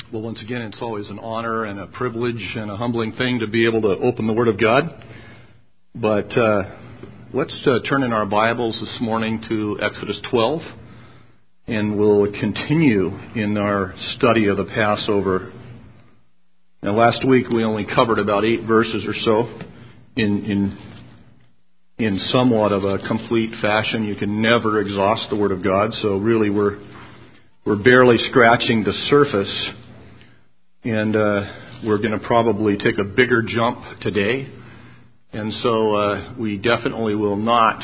Well, once again, it's always an honor and a privilege and a humbling thing to be able to open the Word of God. But let's turn in our Bibles this morning to Exodus 12, and we'll continue in our study of the Passover. Now, last week we only covered about 8 verses or so in somewhat of a complete fashion. You can never exhaust the Word of God, so really we're barely scratching the surface. And we're going to probably take a bigger jump today. And so we definitely will not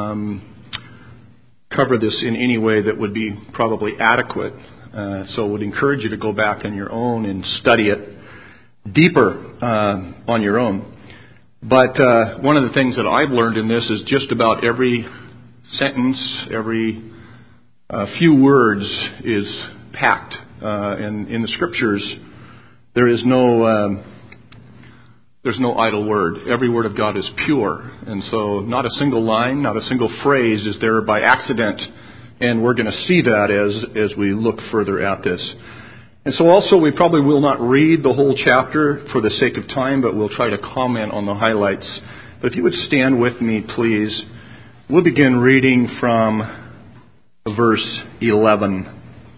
cover this in any way that would be probably adequate. So I would encourage you to go back on your own and study it deeper on your own. But one of the things that I've learned in this is just about every sentence, every few words is packed. And in the Scriptures, there's no idle word. Every word of God is pure. And so not a single line, not a single phrase is there by accident. And we're going to see that as we look further at this. And so also we probably will not read the whole chapter for the sake of time, but we'll try to comment on the highlights. But if you would stand with me, please. We'll begin reading from verse 11.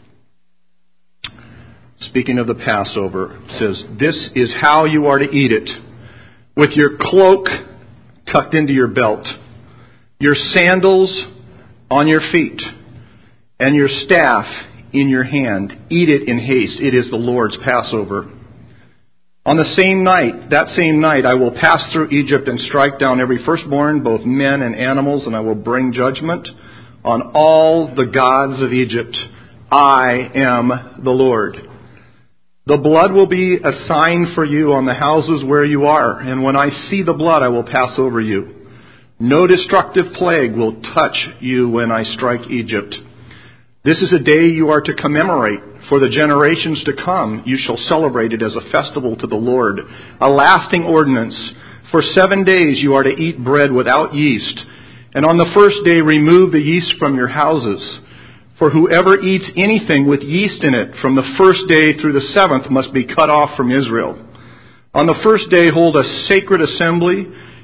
Speaking of the Passover, it says, "This is how you are to eat it, with your cloak tucked into your belt, your sandals on your feet, and your staff in your hand. Eat it in haste. It is the Lord's Passover. On that same night, I will pass through Egypt and strike down every firstborn, both men and animals, and I will bring judgment on all the gods of Egypt. I am the Lord. The blood will be a sign for you on the houses where you are, and when I see the blood, I will pass over you. No destructive plague will touch you when I strike Egypt. This is a day you are to commemorate. For the generations to come, you shall celebrate it as a festival to the Lord, a lasting ordinance. For 7 days you are to eat bread without yeast, and on the first day remove the yeast from your houses. For whoever eats anything with yeast in it from the first day through the 7th must be cut off from Israel. On the first day hold a sacred assembly,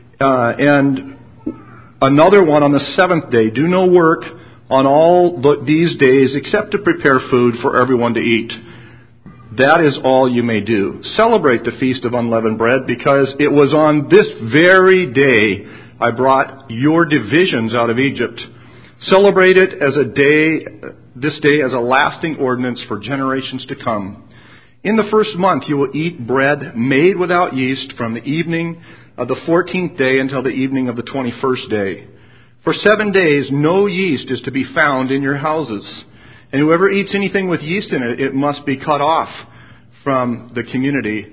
and another one on the 7th day. Do no work on all these days except to prepare food for everyone to eat. That is all you may do. Celebrate the Feast of Unleavened Bread, because it was on this very day I brought your divisions out of Egypt. Celebrate it this day as a lasting ordinance for generations to come. In the first month you will eat bread made without yeast from the evening of the 14th day until the evening of the 21st day. For 7 days no yeast is to be found in your houses. And whoever eats anything with yeast in it, it must be cut off from the community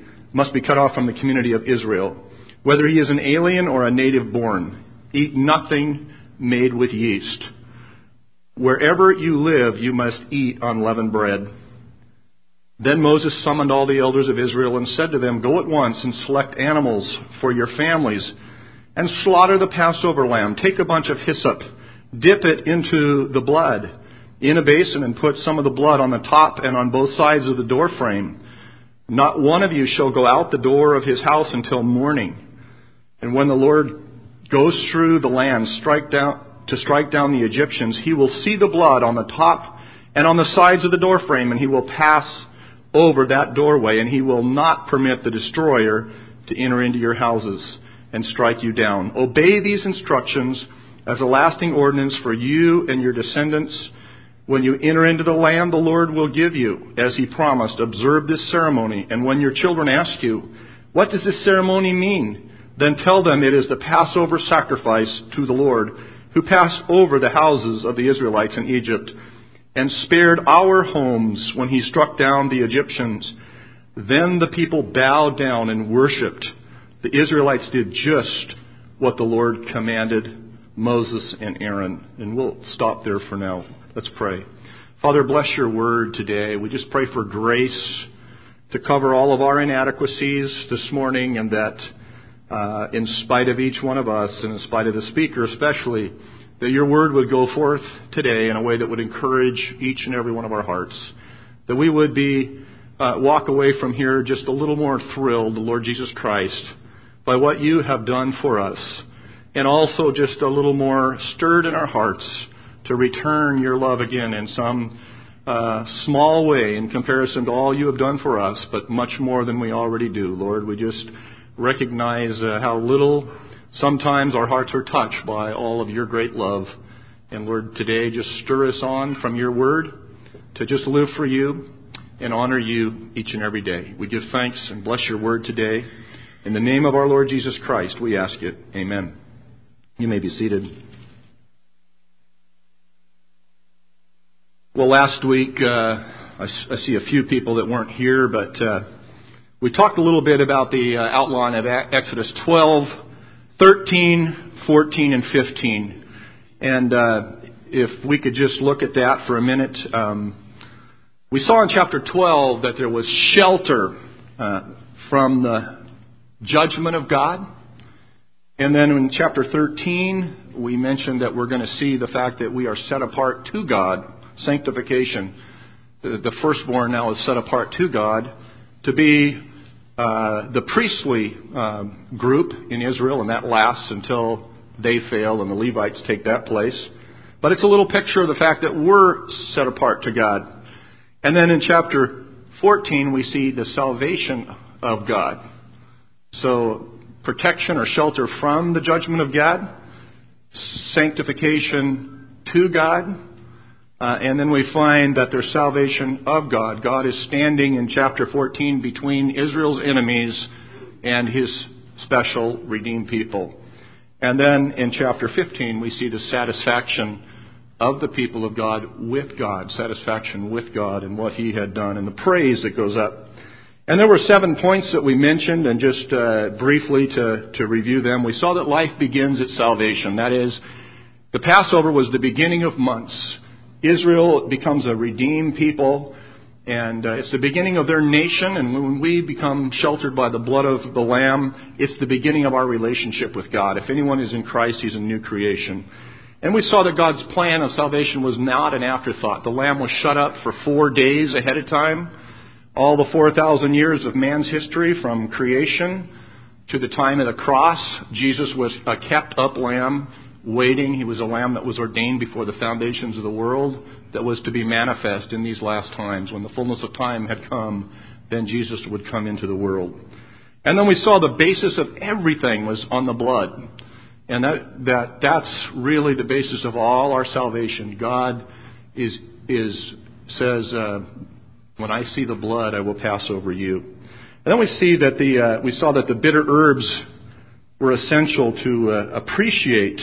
of Israel, whether he is an alien or a native born. Eat nothing made with yeast. Wherever you live, you must eat unleavened bread." Then Moses summoned all the elders of Israel and said to them, "Go at once and select animals for your families and slaughter the Passover lamb. Take a bunch of hyssop, dip it into the blood in a basin, and put some of the blood on the top and on both sides of the door frame. Not one of you shall go out the door of his house until morning. And when the Lord goes through the land to strike down the Egyptians, he will see the blood on the top and on the sides of the doorframe, and he will pass over that doorway, and he will not permit the destroyer to enter into your houses and strike you down. Obey these instructions as a lasting ordinance for you and your descendants. When you enter into the land the Lord will give you, as he promised, observe this ceremony. And when your children ask you, 'What does this ceremony mean?' then tell them it is the Passover sacrifice to the Lord, who passed over the houses of the Israelites in Egypt and spared our homes when he struck down the Egyptians. Then the people bowed down and worshipped. The Israelites did just what the Lord commanded Moses and Aaron." And we'll stop there for now. Let's pray. Father, bless your word today. We just pray for grace to cover all of our inadequacies this morning, and that in spite of each one of us, and in spite of the speaker especially, that your word would go forth today in a way that would encourage each and every one of our hearts, that we would be walk away from here just a little more thrilled, Lord Jesus Christ, by what you have done for us, and also just a little more stirred in our hearts to return your love again in some small way in comparison to all you have done for us, but much more than we already do. Lord, we just recognize how little sometimes our hearts are touched by all of your great love. And Lord, today just stir us on from your word to just live for you and honor you each and every day. We give thanks and bless your word today. In the name of our Lord Jesus Christ, we ask it. Amen. You may be seated. Well, last week, I see a few people that weren't here, but we talked a little bit about the outline of Exodus 12, 13, 14, and 15. And if we could just look at that for a minute. We saw in chapter 12 that there was shelter from the judgment of God. And then in chapter 13, we mentioned that we're going to see the fact that we are set apart to God. Sanctification. The firstborn now is set apart to God to be the priestly group in Israel, and that lasts until they fail and the Levites take that place. But it's a little picture of the fact that we're set apart to God. And then in chapter 14, we see the salvation of God. So protection or shelter from the judgment of God, sanctification to God, and then we find that there's salvation of God. God is standing in chapter 14 between Israel's enemies and his special redeemed people. And then in chapter 15, we see the satisfaction of the people of God with God, satisfaction with God and what he had done, and the praise that goes up. And there were 7 points that we mentioned, and just briefly to review them. We saw that life begins at salvation. That is, the Passover was the beginning of months. Israel becomes a redeemed people, and it's the beginning of their nation. And when we become sheltered by the blood of the Lamb, it's the beginning of our relationship with God. If anyone is in Christ, he's a new creation. And we saw that God's plan of salvation was not an afterthought. The Lamb was shut up for 4 days ahead of time. All the 4,000 years of man's history, from creation to the time of the cross, Jesus was a kept up lamb waiting. He was a lamb that was ordained before the foundations of the world, that was to be manifest in these last times. When the fullness of time had come, then Jesus would come into the world. And then we saw the basis of everything was on the blood. And that's really the basis of all our salvation. God says, when I see the blood, I will pass over you. And then we saw that the bitter herbs were essential to appreciate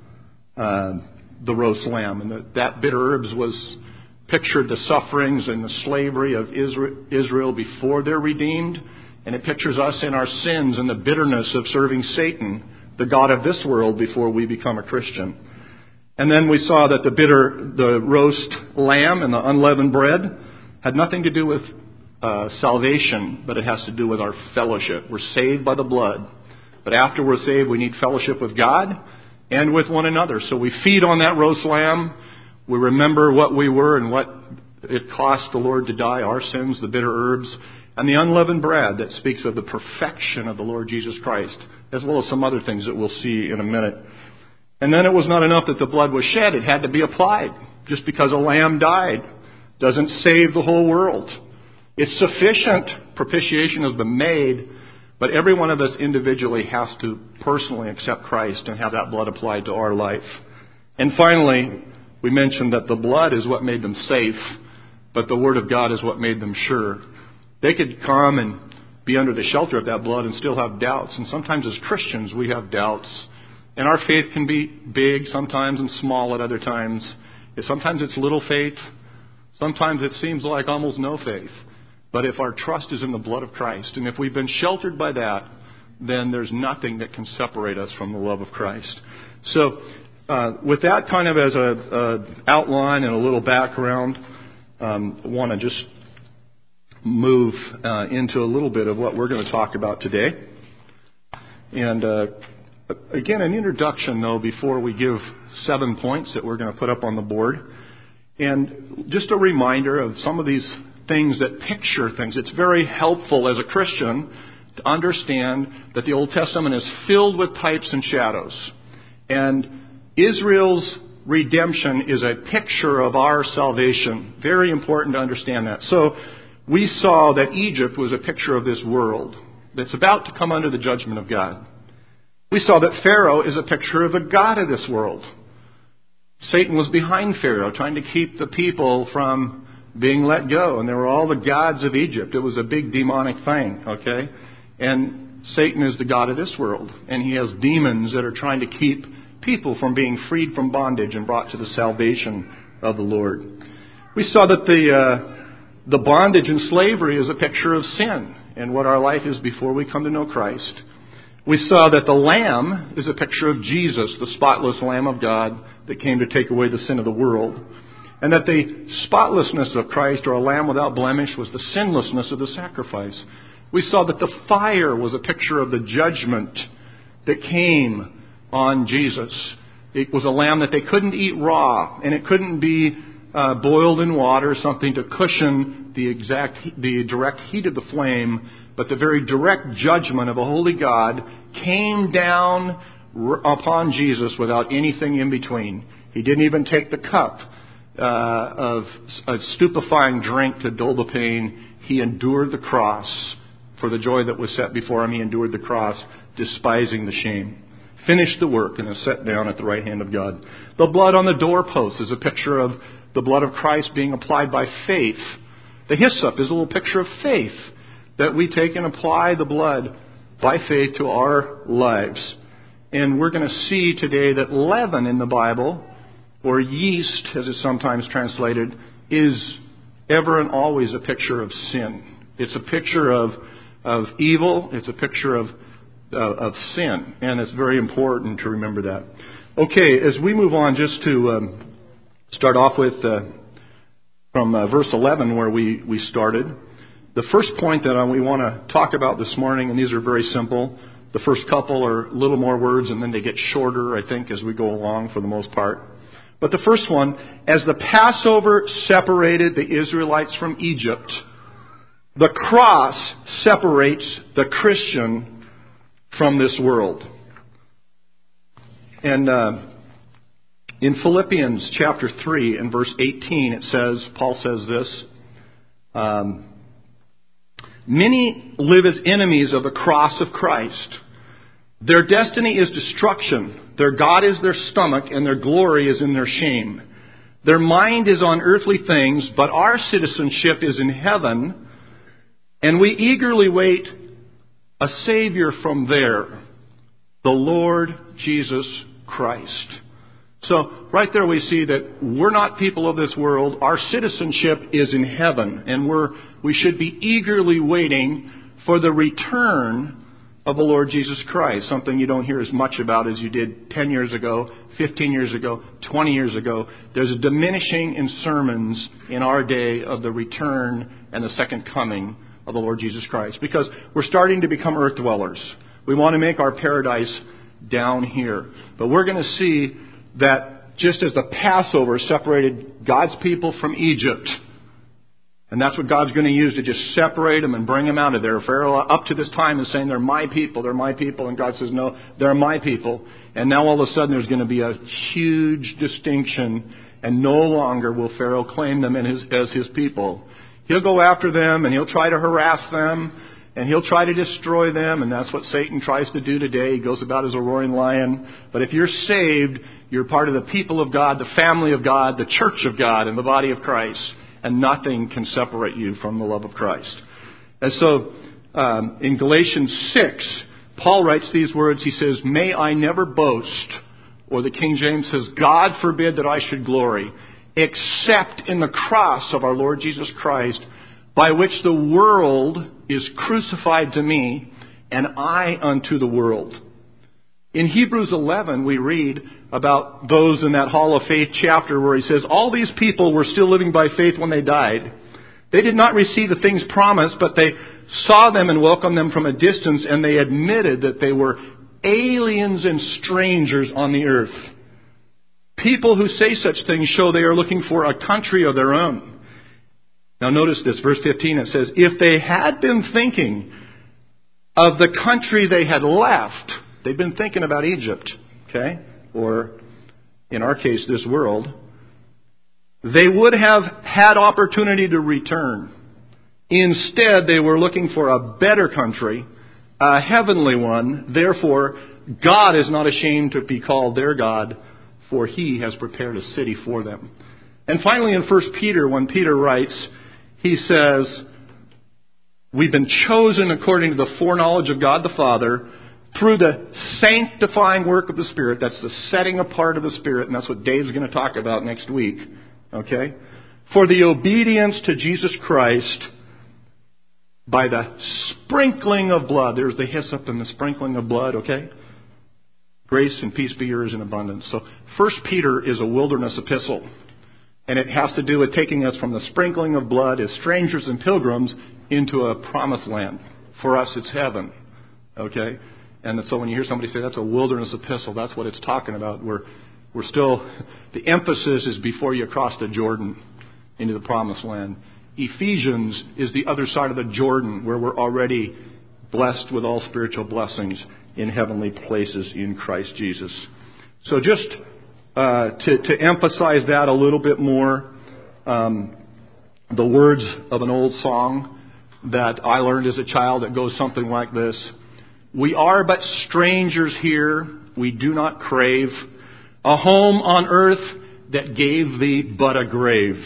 the roast lamb, and that bitter herbs pictured the sufferings and the slavery of Israel before they're redeemed, and it pictures us in our sins and the bitterness of serving Satan, the god of this world, before we become a Christian. And then we saw that the roast lamb and the unleavened bread had nothing to do with salvation, but it has to do with our fellowship. We're saved by the blood, but after we're saved, we need fellowship with God and with one another. So we feed on that roast lamb. We remember what we were and what it cost the Lord to die, our sins, the bitter herbs, and the unleavened bread that speaks of the perfection of the Lord Jesus Christ, as well as some other things that we'll see in a minute. And then it was not enough that the blood was shed. It had to be applied. Just because a lamb died doesn't save the whole world. It's sufficient. Propitiation has been made. But every one of us individually has to personally accept Christ and have that blood applied to our life. And finally, we mentioned that the blood is what made them safe, but the Word of God is what made them sure. They could come and be under the shelter of that blood and still have doubts. And sometimes as Christians, we have doubts. And our faith can be big sometimes and small at other times. Sometimes it's little faith. Sometimes it seems like almost no faith. But if our trust is in the blood of Christ, and if we've been sheltered by that, then there's nothing that can separate us from the love of Christ. So with that kind of as an outline and a little background, I want to just move into a little bit of what we're going to talk about today. And again, an introduction, though, before we give 7 points that we're going to put up on the board. And just a reminder of some of these things that picture things. It's very helpful as a Christian to understand that the Old Testament is filled with types and shadows. And Israel's redemption is a picture of our salvation. Very important to understand that. So we saw that Egypt was a picture of this world that's about to come under the judgment of God. We saw that Pharaoh is a picture of the God of this world. Satan was behind Pharaoh, trying to keep the people from being let go. And there were all the gods of Egypt. It was a big demonic thing, okay? And Satan is the god of this world. And he has demons that are trying to keep people from being freed from bondage and brought to the salvation of the Lord. We saw that the bondage and slavery is a picture of sin and what our life is before we come to know Christ. We saw that the Lamb is a picture of Jesus, the spotless Lamb of God that came to take away the sin of the world. And that the spotlessness of Christ, or a lamb without blemish, was the sinlessness of the sacrifice. We saw that the fire was a picture of the judgment that came on Jesus. It was a lamb that they couldn't eat raw, and it couldn't be boiled in water, something to cushion the direct heat of the flame, but the very direct judgment of a holy God came down upon Jesus without anything in between. He didn't even take the cup of a stupefying drink to dull the pain. He endured the cross. For the joy that was set before him, he endured the cross, despising the shame. Finished the work and is set down at the right hand of God. The blood on the doorpost is a picture of the blood of Christ being applied by faith. The hyssop is a little picture of faith, that we take and apply the blood by faith to our lives. And we're going to see today that leaven in the Bible, or yeast as it's sometimes translated, is ever and always a picture of sin. It's a picture of evil. It's a picture of sin. And it's very important to remember that. Okay, as we move on, just to start off with from verse 11 where we started. The first point that we want to talk about this morning, and these are very simple. The first couple are a little more words, and then they get shorter, I think, as we go along for the most part. But the first one, as the Passover separated the Israelites from Egypt, the cross separates the Christian from this world. And in Philippians chapter 3 and verse 18, it says, Paul says this, many live as enemies of the cross of Christ. Their destiny is destruction. Their God is their stomach, and their glory is in their shame. Their mind is on earthly things, but our citizenship is in heaven, and we eagerly wait a Savior from there, the Lord Jesus Christ. So right there we see that we're not people of this world. Our citizenship is in heaven, and we should be eagerly waiting for the return of the Lord Jesus Christ, something you don't hear as much about as you did 10 years ago, 15 years ago, 20 years ago. There's a diminishing in sermons in our day of the return and the second coming of the Lord Jesus Christ, because we're starting to become earth dwellers. We want to make our paradise down here. But we're going to see that just as the Passover separated God's people from Egypt, and that's what God's going to use to just separate them and bring them out of there. Pharaoh up to this time is saying, they're my people, and God says, no, they're my people. And now all of a sudden there's going to be a huge distinction, and no longer will Pharaoh claim them as his people. He'll go after them, and he'll try to harass them, and he'll try to destroy them, and that's what Satan tries to do today. He goes about as a roaring lion. But if you're saved, you're part of the people of God, the family of God, the church of God, and the body of Christ. And nothing can separate you from the love of Christ. And so, in Galatians 6, Paul writes these words. He says, may I never boast, or the King James says, God forbid that I should glory, except in the cross of our Lord Jesus Christ, by which the world is crucified to me, and I unto the world. In Hebrews 11, we read about those in that Hall of Faith chapter where he says, all these people were still living by faith when they died. They did not receive the things promised, but they saw them and welcomed them from a distance, and they admitted that they were aliens and strangers on the earth. People who say such things show they are looking for a country of their own. Now notice this, verse 15, it says, if they had been thinking of the country they had left, they've been thinking about Egypt, okay? Or, in our case, this world, they would have had opportunity to return. Instead, they were looking for a better country, a heavenly one. Therefore, God is not ashamed to be called their God, for He has prepared a city for them. And finally, in 1 Peter, when Peter writes, he says, we've been chosen according to the foreknowledge of God the Father through the sanctifying work of the Spirit. That's the setting apart of the Spirit, and that's what Dave's going to talk about next week. Okay? For the obedience to Jesus Christ by the sprinkling of blood. There's the hyssop and the sprinkling of blood, okay? Grace and peace be yours in abundance. So 1 Peter is a wilderness epistle. And it has to do with taking us from the sprinkling of blood as strangers and pilgrims into a promised land. For us, it's heaven. Okay? And so when you hear somebody say that's a wilderness epistle, that's what it's talking about. We're still, the emphasis is before you cross the Jordan into the promised land. Ephesians is the other side of the Jordan, where we're already blessed with all spiritual blessings in heavenly places in Christ Jesus. So just to emphasize that a little bit more, the words of an old song that I learned as a child that goes something like this. We are but strangers here, we do not crave a home on earth that gave thee but a grave.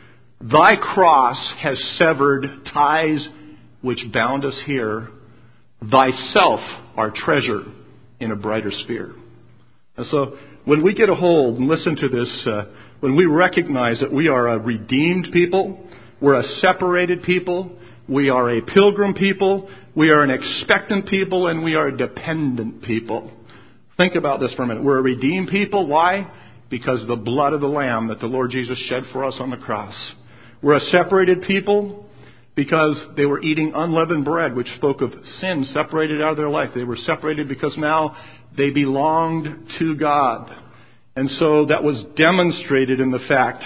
Thy cross has severed ties which bound us here. Thyself our treasure in a brighter sphere. And so when we get a hold and listen to this, when we recognize that we are a redeemed people, we're a separated people, we are a pilgrim people, we are an expectant people, and we are a dependent people. Think about this for a minute. We're a redeemed people. Why? Because of the blood of the Lamb that the Lord Jesus shed for us on the cross. We're a separated people because they were eating unleavened bread, which spoke of sin separated out of their life. They were separated because now they belonged to God. And so that was demonstrated in the fact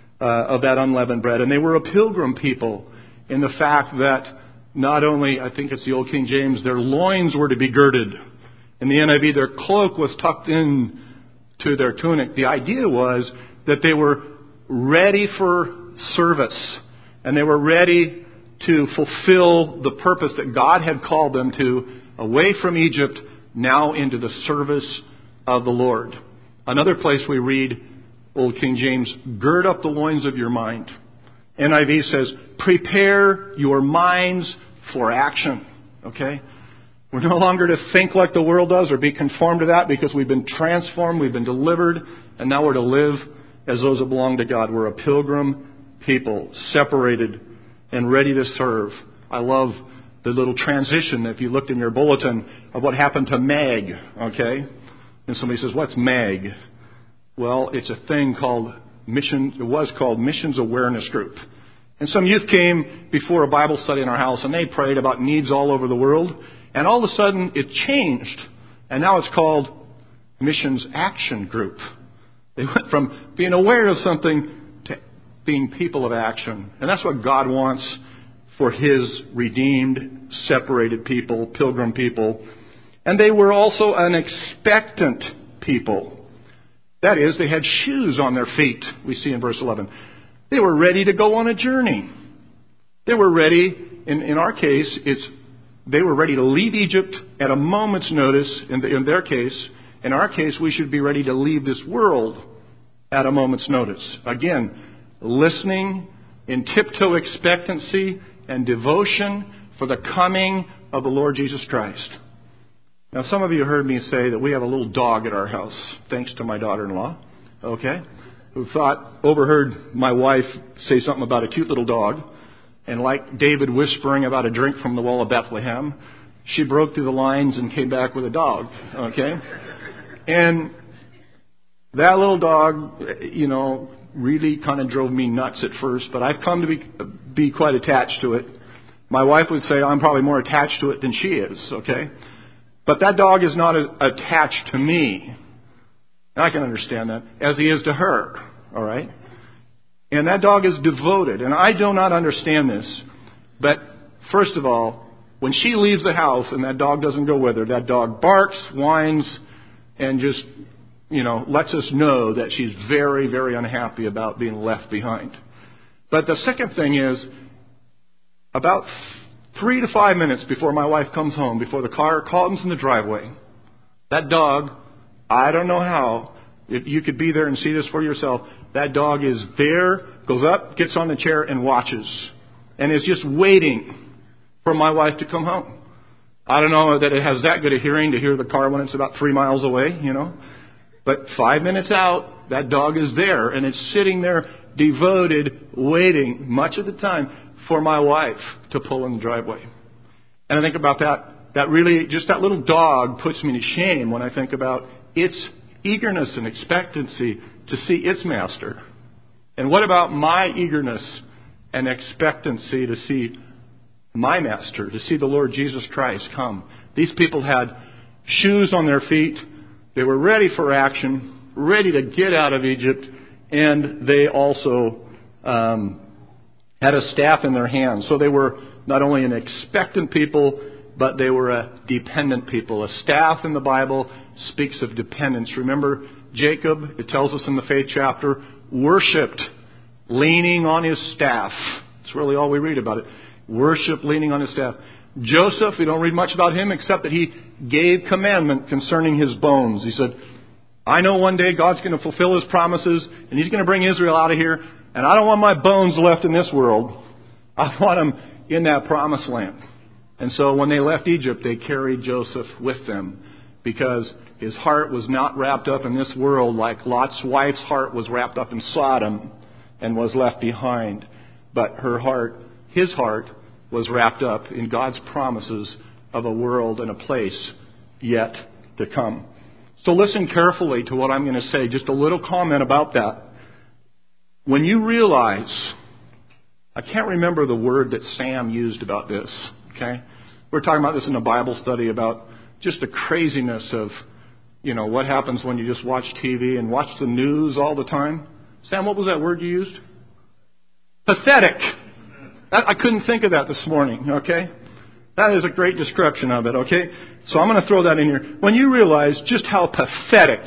of that unleavened bread. And they were a pilgrim people in the fact that not only, I think it's the Old King James, their loins were to be girded. In the NIV, their cloak was tucked in to their tunic. The idea was that they were ready for service. And they were ready to fulfill the purpose that God had called them to, away from Egypt, now into the service of the Lord. Another place we read, Old King James, gird up the loins of your mind. NIV says, prepare your minds for action. Okay? We're no longer to think like the world does or be conformed to that, because we've been transformed, we've been delivered, and now we're to live as those that belong to God. We're a pilgrim people, separated and ready to serve. I love the little transition, if you looked in your bulletin, of what happened to MAG. Okay? And somebody says, what's MAG? Well, it's a thing called Missions. It was called Missions Awareness Group. And some youth came before a Bible study in our house, and they prayed about needs all over the world. And all of a sudden, it changed. And now it's called Missions Action Group. They went from being aware of something to being people of action. And that's what God wants for His redeemed, separated people, pilgrim people. And they were also an expectant people. That is, they had shoes on their feet, we see in verse 11. They were ready to go on a journey. They were ready, in our case, they were ready to leave Egypt at a moment's notice, in their case. In our case, we should be ready to leave this world at a moment's notice. Again, listening in tiptoe expectancy and devotion for the coming of the Lord Jesus Christ. Now, some of you heard me say that we have a little dog at our house, thanks to my daughter-in-law, okay, who overheard my wife say something about a cute little dog, and like David whispering about a drink from the wall of Bethlehem, she broke through the lines and came back with a dog, okay? And that little dog, really kind of drove me nuts at first, but I've come to be quite attached to it. My wife would say I'm probably more attached to it than she is, okay? But that dog is not attached to me. And I can understand that, as he is to her, all right? And that dog is devoted. And I do not understand this. But first of all, when she leaves the house and that dog doesn't go with her, that dog barks, whines, and just, lets us know that she's very, very unhappy about being left behind. But the second thing is, about 3 to 5 minutes before my wife comes home, before the car comes in the driveway, that dog, I don't know how, if you could be there and see this for yourself, that dog is there, goes up, gets on the chair, and watches. And is just waiting for my wife to come home. I don't know that it has that good a hearing to hear the car when it's about 3 miles away, But 5 minutes out, that dog is there, and it's sitting there devoted, waiting, much of the time, for my wife to pull in the driveway. And I think about that. That really, just that little dog puts me to shame when I think about its eagerness and expectancy to see its master. And what about my eagerness and expectancy to see my master, to see the Lord Jesus Christ come? These people had shoes on their feet. They were ready for action, ready to get out of Egypt, and they also had a staff in their hands. So they were not only an expectant people, but they were a dependent people. A staff in the Bible speaks of dependence. Remember Jacob, it tells us in the faith chapter, worshipped leaning on his staff. That's really all we read about it. Worship leaning on his staff. Joseph, we don't read much about him except that he gave commandment concerning his bones. He said, I know one day God's going to fulfill His promises and He's going to bring Israel out of here, and I don't want my bones left in this world. I want them in that promised land. And so when they left Egypt, they carried Joseph with them because his heart was not wrapped up in this world like Lot's wife's heart was wrapped up in Sodom and was left behind. But his heart, was wrapped up in God's promises of a world and a place yet to come. So listen carefully to what I'm going to say. Just a little comment about that. When you realize, I can't remember the word that Sam used about this, okay? We're talking about this in a Bible study about just the craziness of, what happens when you just watch TV and watch the news all the time. Sam, what was that word you used? Pathetic. I couldn't think of that this morning, okay? That is a great description of it, okay? So I'm going to throw that in here. When you realize just how pathetic,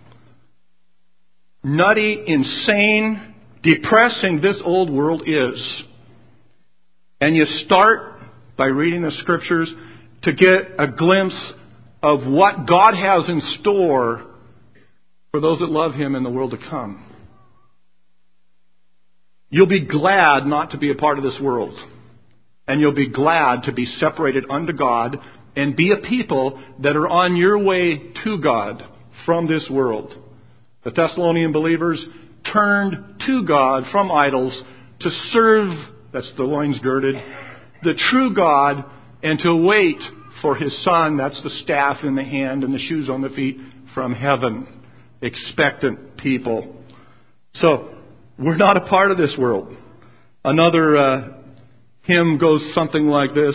nutty, insane, depressing this old world is, and you start by reading the Scriptures to get a glimpse of what God has in store for those that love Him in the world to come, you'll be glad not to be a part of this world. And you'll be glad to be separated unto God and be a people that are on your way to God from this world. The Thessalonian believers turned to God from idols to serve, that's the loins girded, the true God, and to wait for His Son, that's the staff in the hand and the shoes on the feet, from heaven. Expectant people. So, we're not a part of this world. Another hymn goes something like this.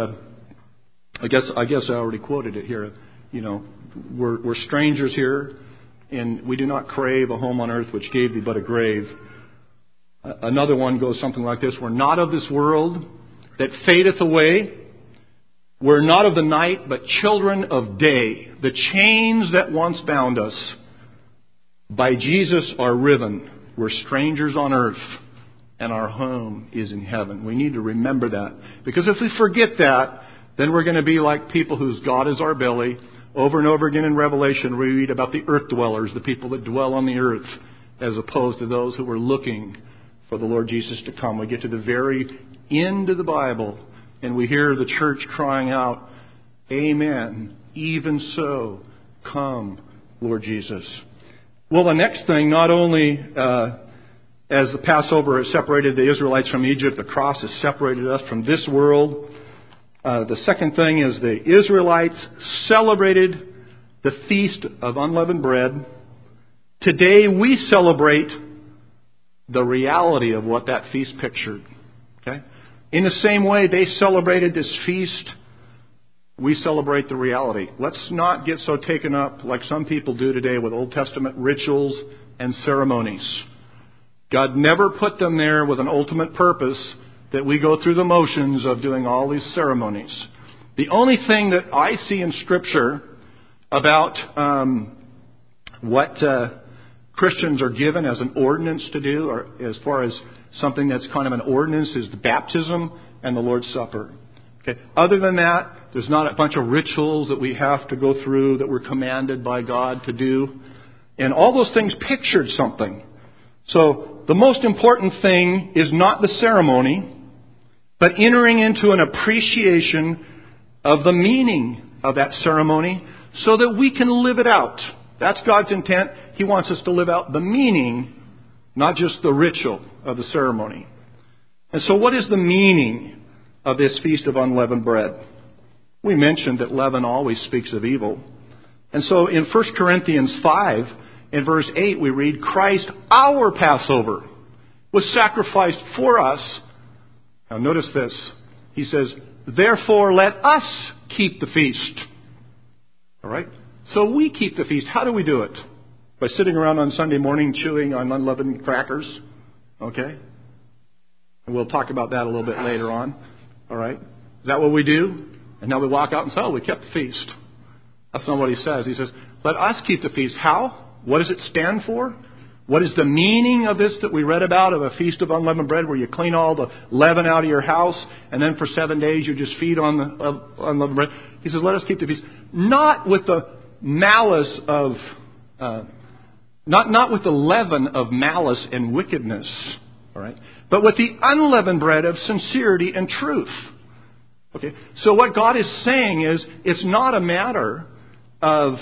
I guess I already quoted it here. We're strangers here, and we do not crave a home on earth which gave thee but a grave. Another one goes something like this. We're not of this world that fadeth away. We're not of the night, but children of day. The chains that once bound us by Jesus are riven. We're strangers on earth, and our home is in heaven. We need to remember that. Because if we forget that, then we're going to be like people whose God is our belly. Over and over again in Revelation, we read about the earth dwellers, the people that dwell on the earth, as opposed to those who are looking for the Lord Jesus to come. We get to the very end of the Bible, and we hear the church crying out, Amen, even so, come, Lord Jesus. Well, the next thing, not only as the Passover has separated the Israelites from Egypt, the cross has separated us from this world. The second thing is the Israelites celebrated the Feast of Unleavened Bread. Today we celebrate the reality of what that feast pictured. Okay? In the same way they celebrated this feast, we celebrate the reality. Let's not get so taken up like some people do today with Old Testament rituals and ceremonies. God never put them there with an ultimate purpose that we go through the motions of doing all these ceremonies. The only thing that I see in Scripture about what Christians are given as an ordinance to do, or as far as something that's kind of an ordinance, is the baptism and the Lord's Supper. Okay. Other than that, there's not a bunch of rituals that we have to go through that we're commanded by God to do. And all those things pictured something. So the most important thing is not the ceremony, but entering into an appreciation of the meaning of that ceremony so that we can live it out. That's God's intent. He wants us to live out the meaning, not just the ritual of the ceremony. And so what is the meaning of this Feast of Unleavened Bread? We mentioned that leaven always speaks of evil. And so in 1 Corinthians 5, in verse 8, we read, Christ, our Passover, was sacrificed for us. Now notice this. He says, therefore let us keep the feast. All right? So we keep the feast. How do we do it? By sitting around on Sunday morning chewing on unleavened crackers. Okay? And we'll talk about that a little bit later on. All right? Is that what we do? And now we walk out and say, oh, we kept the feast. That's not what he says. He says, let us keep the feast. How? What does it stand for? What is the meaning of this that we read about, of a Feast of Unleavened Bread, where you clean all the leaven out of your house, and then for 7 days you just feed on the unleavened bread? He says, let us keep the feast. Not with the malice of, not with the leaven of malice and wickedness, all right, but with the unleavened bread of sincerity and truth. Okay, so what God is saying is, it's not a matter of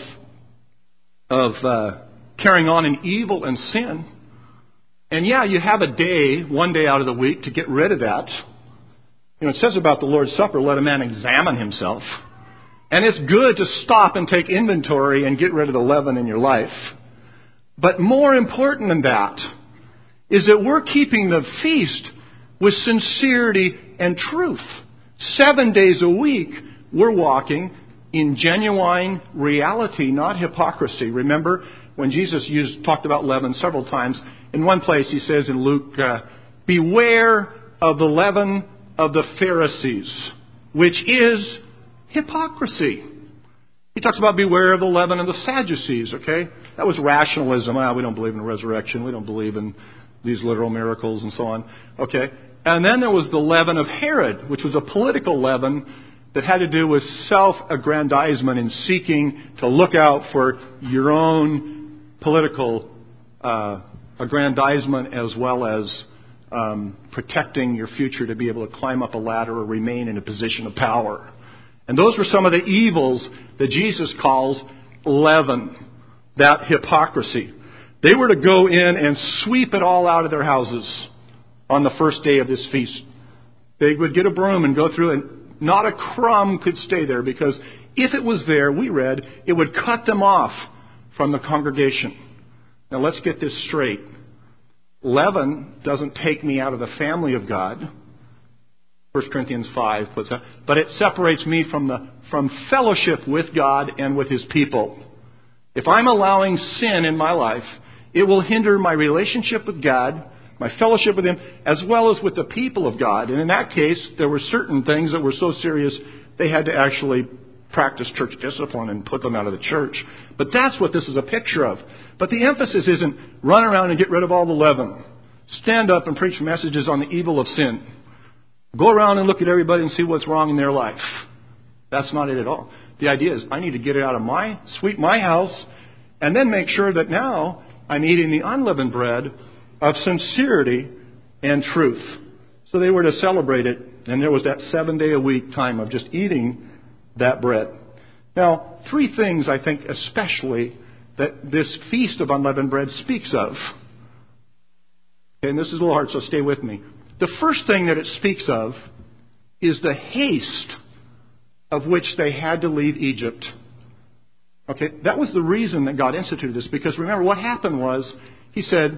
carrying on in evil and sin. And yeah, you have a day, one day out of the week, to get rid of that. You know, it says about the Lord's Supper, let a man examine himself. And it's good to stop and take inventory and get rid of the leaven in your life. But more important than that is that we're keeping the feast with sincerity and truth. 7 days a week, we're walking in genuine reality, not hypocrisy. Remember, when Jesus talked about leaven several times, in one place he says in Luke, beware of the leaven of the Pharisees, which is hypocrisy. He talks about beware of the leaven of the Sadducees, okay? That was rationalism. We don't believe in resurrection. We don't believe in these literal miracles and so on. Okay? And then there was the leaven of Herod, which was a political leaven that had to do with self-aggrandizement and seeking to look out for your own political aggrandizement, as well as protecting your future to be able to climb up a ladder or remain in a position of power. And those were some of the evils that Jesus calls leaven, that hypocrisy. They were to go in and sweep it all out of their houses on the first day of this feast. They would get a broom and go through, and not a crumb could stay there, because if it was there, we read, it would cut them off from the congregation. Now let's get this straight. Leaven doesn't take me out of the family of God. 1 Corinthians 5 puts that. But it separates me from fellowship with God and with His people. If I'm allowing sin in my life, it will hinder my relationship with God, my fellowship with Him, as well as with the people of God. And in that case, there were certain things that were so serious, they had to actually practice church discipline and put them out of the church. But that's what this is a picture of. But the emphasis isn't run around and get rid of all the leaven. Stand up and preach messages on the evil of sin. Go around and look at everybody and see what's wrong in their life. That's not it at all. The idea is, I need to get it out of sweep my house, and then make sure that now I'm eating the unleavened bread of sincerity and truth. So they were to celebrate it, and there was that 7-day-a-week time of just eating that bread. Now, 3 things I think especially that this Feast of Unleavened Bread speaks of. Okay, and this is a little hard, so stay with me. The first thing that it speaks of is the haste of which they had to leave Egypt. Okay, that was the reason that God instituted this, because remember what happened was, He said,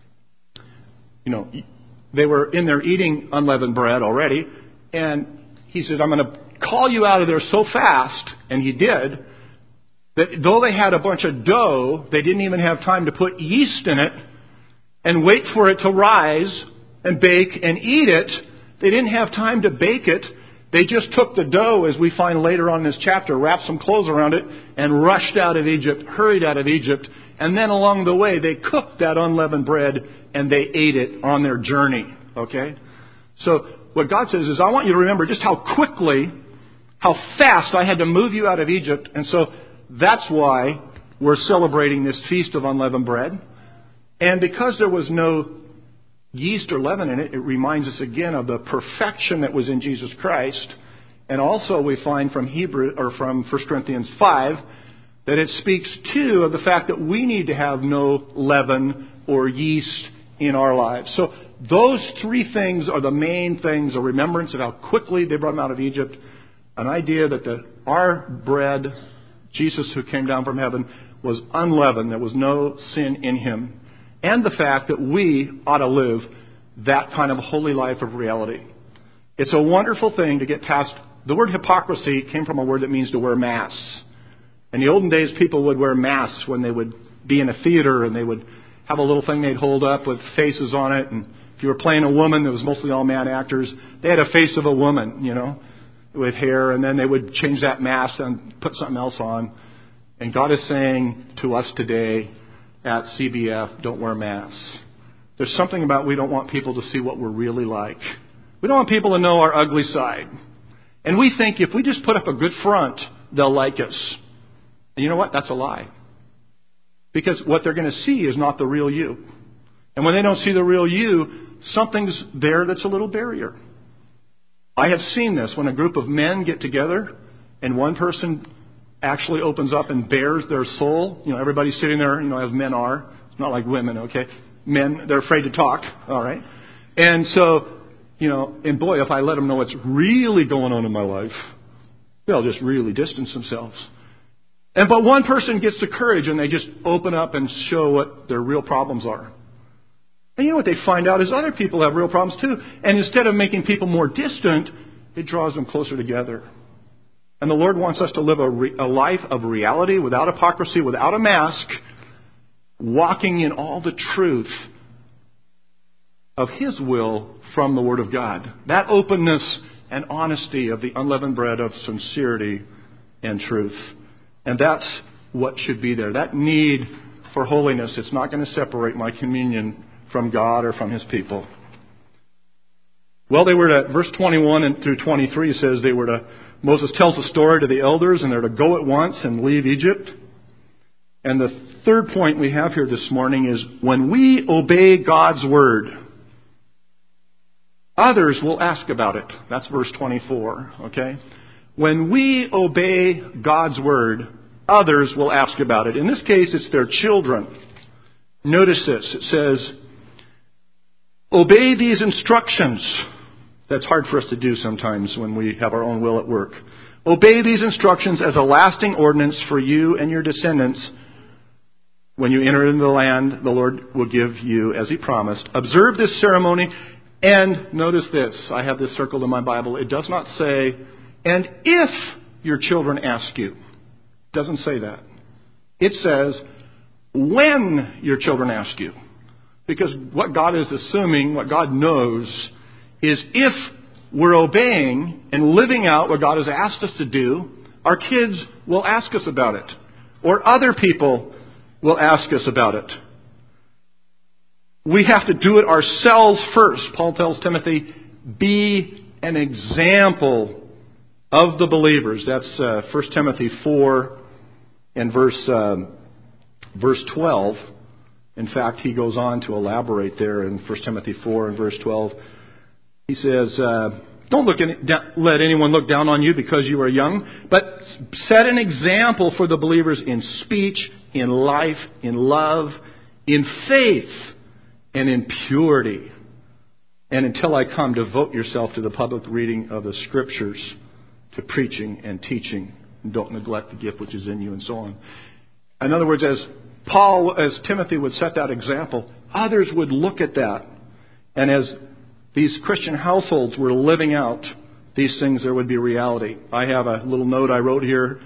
they were in there eating unleavened bread already, and He said, I'm going to call you out of there so fast, and He did, that though they had a bunch of dough, they didn't even have time to put yeast in it, and wait for it to rise and bake and eat it. They didn't have time to bake it. They just took the dough, as we find later on in this chapter, wrapped some clothes around it, and rushed out of Egypt, hurried out of Egypt. And then along the way, they cooked that unleavened bread, and they ate it on their journey. Okay? So what God says is, I want you to remember just how quickly, how fast I had to move you out of Egypt. And so that's why we're celebrating this Feast of Unleavened Bread. And because there was no yeast or leaven in it, it reminds us again of the perfection that was in Jesus Christ. And also we find from 1 Corinthians 5 that it speaks too of the fact that we need to have no leaven or yeast in our lives. So those three things are the main things: a remembrance of how quickly they brought them out of Egypt, an idea that our bread, Jesus who came down from heaven, was unleavened. There was no sin in him. And the fact that we ought to live that kind of holy life of reality. It's a wonderful thing to get past. The word hypocrisy came from a word that means to wear masks. In the olden days, people would wear masks when they would be in a theater, and they would have a little thing they'd hold up with faces on it. And if you were playing a woman, it was mostly all man actors. They had a face of a woman, with hair, and then they would change that mask and put something else on. And God is saying to us today at CBF, don't wear masks. There's something about we don't want people to see what we're really like. We don't want people to know our ugly side. And we think if we just put up a good front, they'll like us. And you know what? That's a lie. Because what they're going to see is not the real you. And when they don't see the real you, something's there that's a little barrier. I have seen this when a group of men get together and one person actually opens up and bears their soul. Everybody's sitting there, as men are. It's not like women, okay? Men, they're afraid to talk, all right? And so, and boy, if I let them know what's really going on in my life, they'll just really distance themselves. But one person gets the courage and they just open up and show what their real problems are. And you know what they find out is other people have real problems too. And instead of making people more distant, it draws them closer together. And the Lord wants us to live a life of reality, without hypocrisy, without a mask, walking in all the truth of His will from the Word of God. That openness and honesty of the unleavened bread of sincerity and truth. And that's what should be there. That need for holiness, it's not going to separate my communion from God or from His people. Well, they were to, verse 21 and through 23 says Moses tells the story to the elders, and they're to go at once and leave Egypt. And the third point we have here this morning is when we obey God's word, others will ask about it. That's verse 24, okay? When we obey God's word, others will ask about it. In this case, it's their children. Notice this. It says, obey these instructions. That's hard for us to do sometimes when we have our own will at work. Obey these instructions as a lasting ordinance for you and your descendants when you enter into the land the Lord will give you as He promised. Observe this ceremony. And notice this. I have this circled in my Bible. It does not say, and if your children ask you. It doesn't say that. It says, when your children ask you. Because what God is assuming, what God knows, is if we're obeying and living out what God has asked us to do, our kids will ask us about it. Or other people will ask us about it. We have to do it ourselves first. Paul tells Timothy, be an example of the believers. That's 1 Timothy 4 and verse 12. In fact, he goes on to elaborate there in 1 Timothy 4 and verse 12. He says, don't let anyone look down on you because you are young, but set an example for the believers in speech, in life, in love, in faith, and in purity. And until I come, devote yourself to the public reading of the Scriptures, to preaching and teaching. And don't neglect the gift which is in you, and so on. In other words, as Timothy would set that example, others would look at that. And as these Christian households were living out these things, there would be reality. I have a little note I wrote here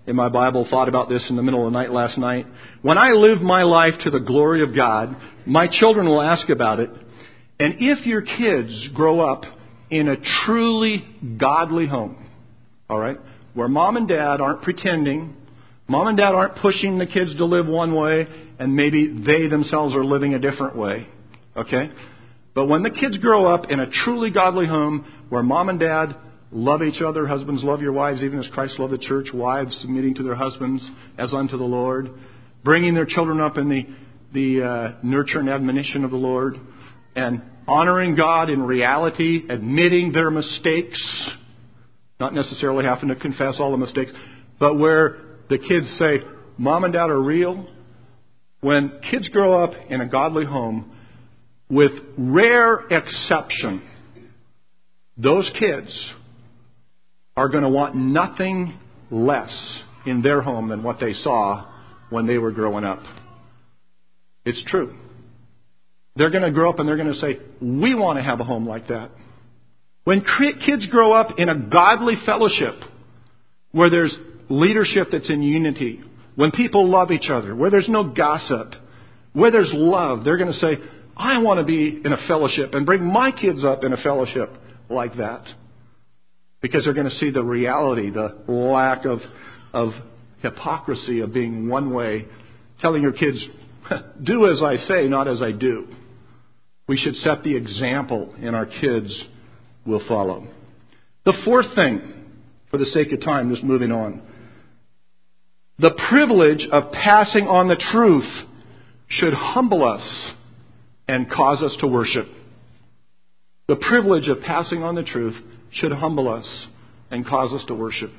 in my Bible, thought about this in the middle of the night last night. When I live my life to the glory of God, my children will ask about it. And if your kids grow up in a truly godly home, all right, where mom and dad aren't pretending, mom and dad aren't pushing the kids to live one way, and maybe they themselves are living a different way, okay? But when the kids grow up in a truly godly home where mom and dad love each other, husbands love your wives, even as Christ loved the church, wives submitting to their husbands as unto the Lord, bringing their children up in the nurture and admonition of the Lord, and honoring God in reality, admitting their mistakes, not necessarily having to confess all the mistakes, but where the kids say, Mom and Dad are real. When kids grow up in a godly home, with rare exception, those kids are going to want nothing less in their home than what they saw when they were growing up. It's true. They're going to grow up and they're going to say, we want to have a home like that. When kids grow up in a godly fellowship where there's leadership that's in unity, when people love each other, where there's no gossip, where there's love, they're going to say, I want to be in a fellowship and bring my kids up in a fellowship like that. Because they're going to see the reality, the lack of hypocrisy of being one way, telling your kids, do as I say, not as I do. We should set the example, and our kids will follow. The fourth thing, for the sake of time, just moving on. The privilege of passing on the truth should humble us and cause us to worship. The privilege of passing on the truth should humble us and cause us to worship.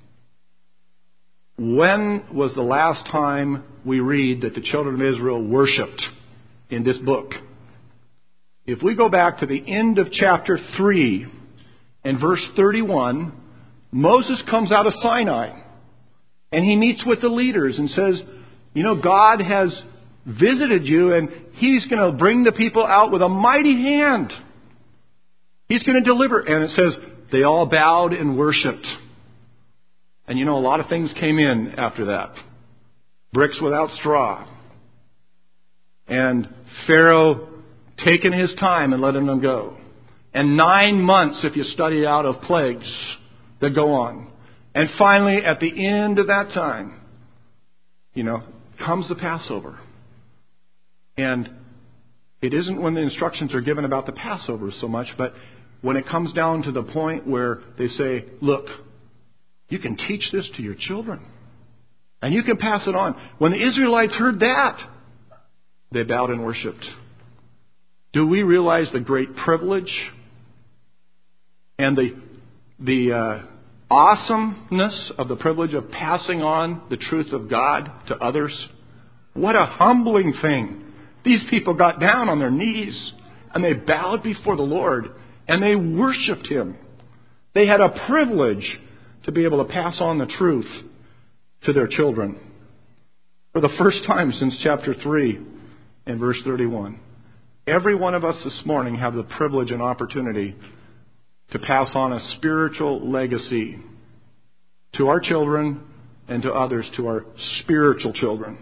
When was the last time we read that the children of Israel worshipped in this book? If we go back to the end of chapter 3 and verse 31, Moses comes out of Sinai and he meets with the leaders and says, you know, God has visited you and He's going to bring the people out with a mighty hand. He's going to deliver. And it says, they all bowed and worshipped. And you know, a lot of things came in after that. Bricks without straw. And Pharaoh taking his time and letting them go. And 9 months, if you study out, of plagues that go on. And finally, at the end of that time, you know, comes the Passover. And it isn't when the instructions are given about the Passover so much, but when it comes down to the point where they say, look, you can teach this to your children. And you can pass it on. When the Israelites heard that, they bowed and worshipped. Do we realize the great privilege and the awesomeness of the privilege of passing on the truth of God to others? What a humbling thing. These people got down on their knees and they bowed before the Lord and they worshipped Him. They had a privilege to be able to pass on the truth to their children. For the first time since chapter 3 and verse 31, every one of us this morning have the privilege and opportunity to pass on a spiritual legacy to our children and to others, to our spiritual children.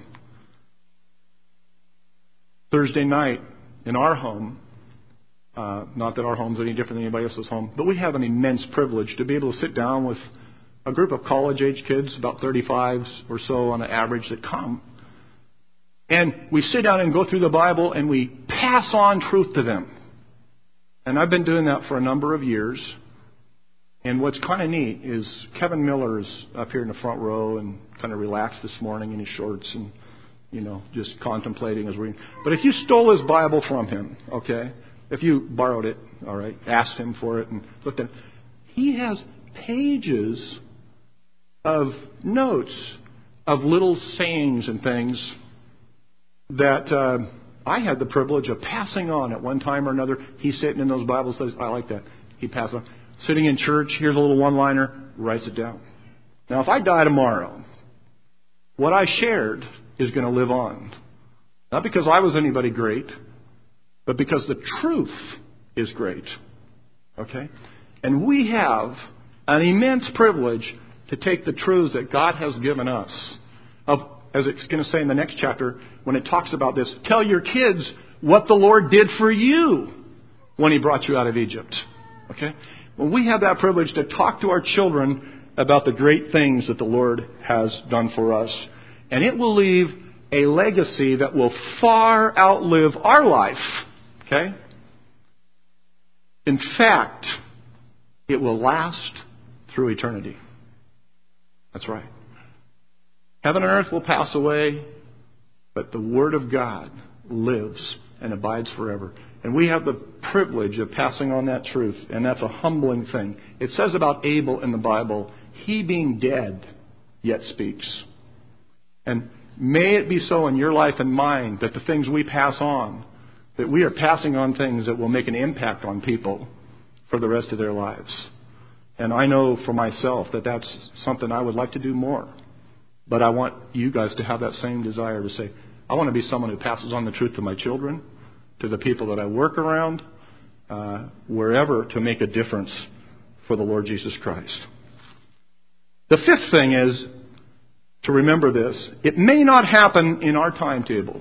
Thursday night in our home, not that our home's any different than anybody else's home, but we have an immense privilege to be able to sit down with a group of college-age kids, about 35 or so on an average, that come. And we sit down and go through the Bible and we pass on truth to them. And I've been doing that for a number of years. And what's kind of neat is Kevin Miller is up here in the front row and kind of relaxed this morning in his shorts and, you know, just contemplating his reading. But if you stole his Bible from him, okay, if you borrowed it, all right, asked him for it and looked at it, he has pages of notes of little sayings and things that I had the privilege of passing on at one time or another. He's sitting in those Bible studies. I like that. He passes on. Sitting in church, here's a little one-liner, writes it down. Now, if I die tomorrow, what I shared is going to live on. Not because I was anybody great, but because the truth is great. Okay? And we have an immense privilege to take the truths that God has given us. As it's going to say in the next chapter, when it talks about this, tell your kids what the Lord did for you when He brought you out of Egypt. Okay? Well, we have that privilege to talk to our children about the great things that the Lord has done for us. And it will leave a legacy that will far outlive our life. Okay? In fact, it will last through eternity. That's right. Heaven and earth will pass away, but the Word of God lives and abides forever. And we have the privilege of passing on that truth, and that's a humbling thing. It says about Abel in the Bible, he being dead yet speaks. And may it be so in your life and mine that the things we pass on, that we are passing on things that will make an impact on people for the rest of their lives. And I know for myself that that's something I would like to do more. But I want you guys to have that same desire to say, I want to be someone who passes on the truth to my children, to the people that I work around, wherever, to make a difference for the Lord Jesus Christ. The fifth thing is to remember this. It may not happen in our timetable,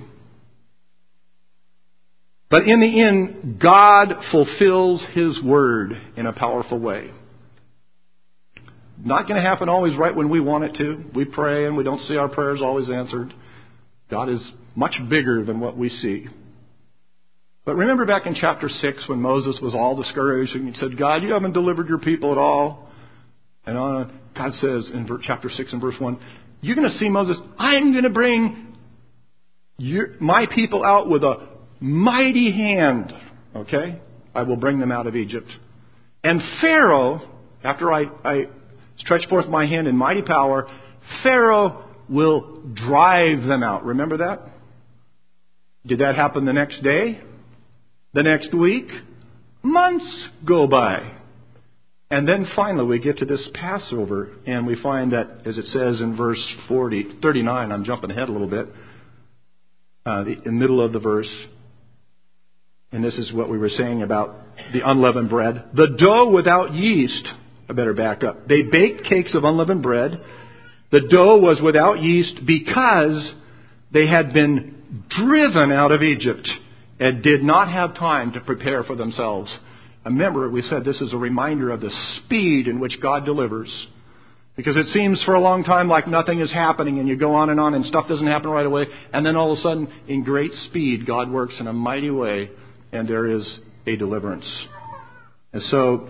but in the end, God fulfills His word in a powerful way. Not going to happen always right when we want it to. We pray and we don't see our prayers always answered. God is much bigger than what we see. But remember back in chapter 6 when Moses was all discouraged and he said, God, you haven't delivered your people at all. And God says in chapter 6 and verse 1, you're going to see Moses, I'm going to bring my people out with a mighty hand. Okay? I will bring them out of Egypt. And Pharaoh, after I stretch forth my hand in mighty power, Pharaoh will drive them out. Remember that? Did that happen the next day? The next week? Months go by. And then finally we get to this Passover, and we find that, as it says in verse 39, I'm jumping ahead a little bit, in the middle of the verse, and this is what we were saying about the unleavened bread. The dough without yeast, I better back up. They baked cakes of unleavened bread. The dough was without yeast because they had been driven out of Egypt and did not have time to prepare for themselves. Remember, we said this is a reminder of the speed in which God delivers. Because it seems for a long time like nothing is happening and you go on and stuff doesn't happen right away. And then all of a sudden, in great speed, God works in a mighty way and there is a deliverance. And so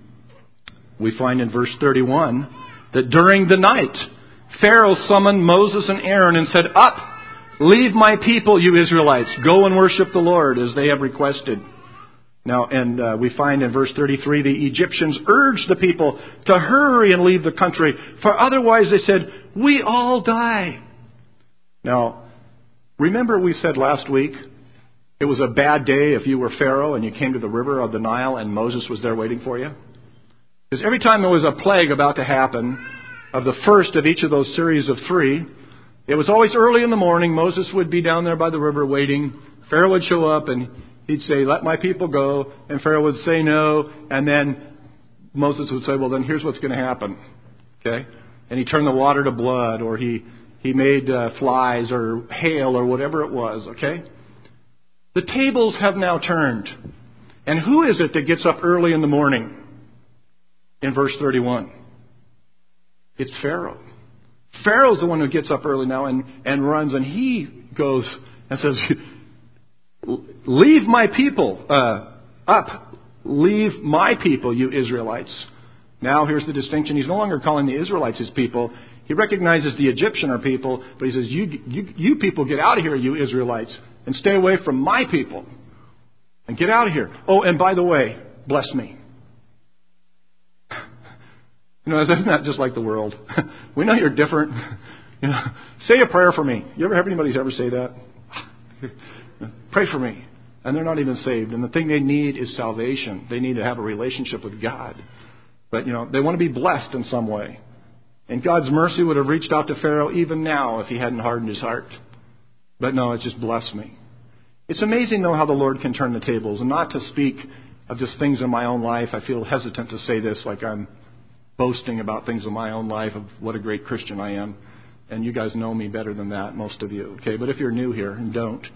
we find in verse 31 that during the night, Pharaoh summoned Moses and Aaron and said, Up, leave my people, you Israelites. Go and worship the Lord as they have requested. Now, and we find in verse 33, the Egyptians urged the people to hurry and leave the country, for otherwise, they said, we all die. Now, remember we said last week, it was a bad day if you were Pharaoh and you came to the river of the Nile and Moses was there waiting for you. Because every time there was a plague about to happen, of the first of each of those series of 3, it was always early in the morning. Moses would be down there by the river waiting. Pharaoh would show up and he'd say, let my people go. And Pharaoh would say no. And then Moses would say, well, then here's what's going to happen. Okay? And he turned the water to blood, or he made flies or hail or whatever it was. Okay? The tables have now turned. And who is it that gets up early in the morning? In verse 31. It's Pharaoh. Pharaoh's the one who gets up early now and runs, and he goes and says, leave my people up. Leave my people, you Israelites. Now here's the distinction. He's no longer calling the Israelites his people. He recognizes the Egyptian are people, but he says, you people get out of here, you Israelites, and stay away from my people. And get out of here. Oh, and by the way, bless me. You know, isn't that just like the world? We know you're different. You know, say a prayer for me. You ever have anybody ever say that? Pray for me. And they're not even saved. And the thing they need is salvation. They need to have a relationship with God. But, you know, they want to be blessed in some way. And God's mercy would have reached out to Pharaoh even now if he hadn't hardened his heart. But no, it's just bless me. It's amazing, though, how the Lord can turn the tables. And not to speak of just things in my own life. I feel hesitant to say this like I'm boasting about things in my own life of what a great Christian I am. And you guys know me better than that, most of you. Okay, but if you're new here and don't,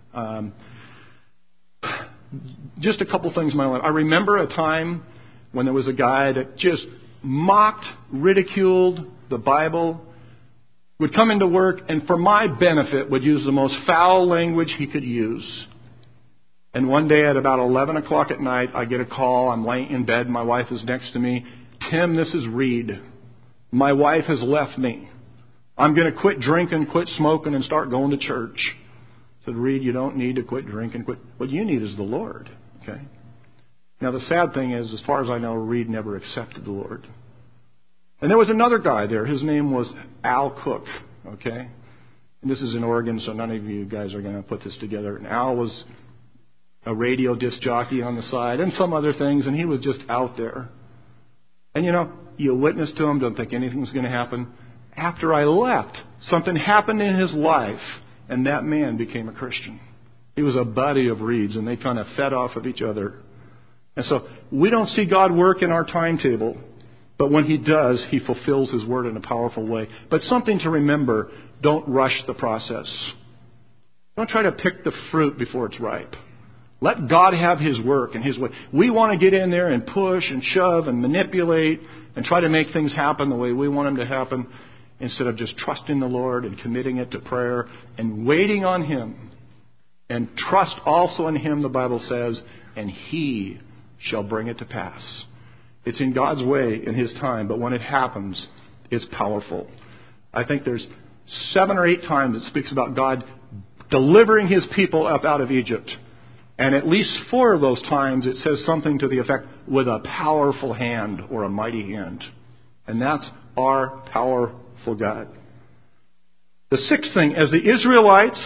just a couple things in my life. I remember a time when there was a guy that just mocked, ridiculed the Bible, would come into work, and for my benefit would use the most foul language he could use. And one day at about 11 o'clock at night, I get a call. I'm laying in bed. My wife is next to me. Tim, this is Reed. My wife has left me. I'm going to quit drinking, quit smoking, and start going to church. I said, Reed, you don't need to quit drinking. What you need is the Lord. Okay. Now, the sad thing is, as far as I know, Reed never accepted the Lord. And there was another guy there. His name was Al Cook. Okay. And this is in Oregon, so none of you guys are going to put this together. And Al was a radio disc jockey on the side and some other things, and he was just out there. And you witness to him, don't think anything's going to happen. After I left, something happened in his life, and that man became a Christian. He was a buddy of Reed's, and they kind of fed off of each other. And so we don't see God work in our timetable, but when He does, He fulfills His word in a powerful way. But something to remember, don't rush the process. Don't try to pick the fruit before it's ripe. Let God have His work and His way. We want to get in there and push and shove and manipulate and try to make things happen the way we want them to happen, instead of just trusting the Lord and committing it to prayer and waiting on Him. And trust also in Him, the Bible says, and He shall bring it to pass. It's in God's way, in His time, but when it happens, it's powerful. I think there's 7 or 8 times it speaks about God delivering His people up out of Egypt. And at least 4 of those times it says something to the effect, with a powerful hand or a mighty hand. And that's our powerful God. The 6th thing, as the Israelites